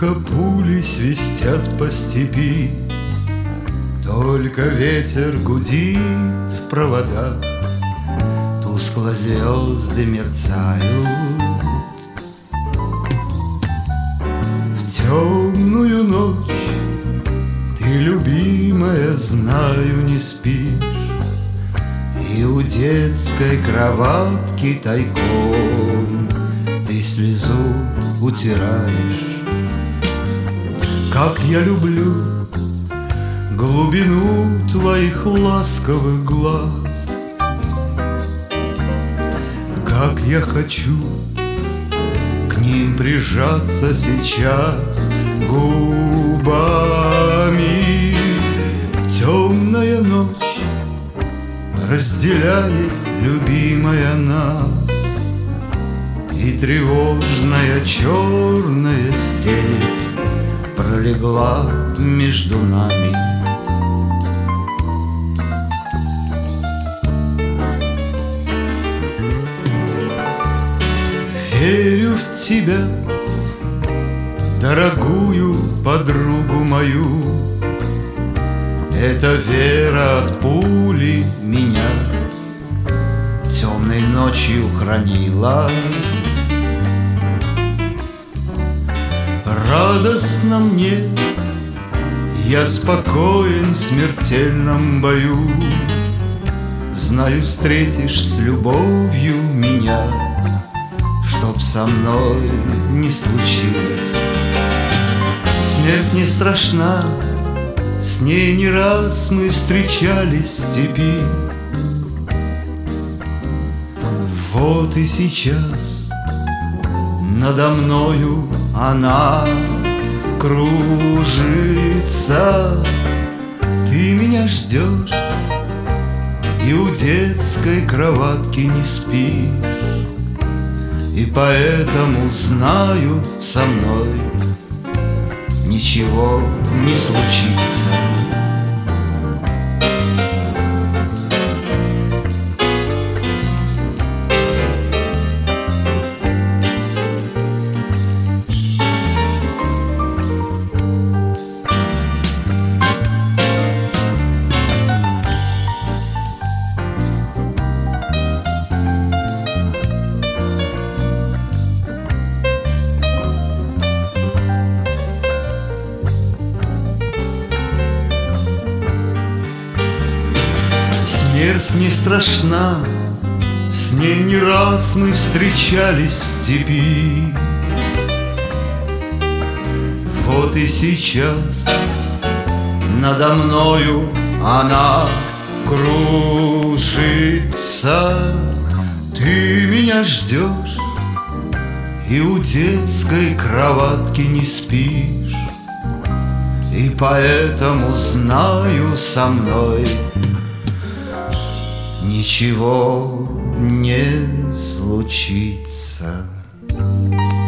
Только пули свистят по степи, только ветер гудит в проводах, тускло звезды мерцают. В темную ночь ты, любимая, знаю, не спишь, и у детской кроватки тайком ты слезу утираешь. Как я люблю глубину твоих ласковых глаз, как я хочу к ним прижаться сейчас губами. Темная ночь разделяет, любимая, нас, и тревожная черная степь пролегла между нами. Верю в тебя, дорогую подругу мою. Эта вера от пули меня темной ночью хранила. Радостно мне, я спокоен в смертельном бою. Знаю, встретишь с любовью меня, чтоб со мной не случилось. Смерть не страшна, с ней не раз мы встречались в степи. Вот и сейчас надо мною она кружится. Ты меня ждешь и у детской кроватки не спишь, и поэтому знаю, со мной ничего не случится. Смерть не страшна, с ней не раз мы встречались в степи. Вот и сейчас надо мною она кружится. Ты меня ждешь и у детской кроватки не спишь, и поэтому знаю, со мной ничего не случится.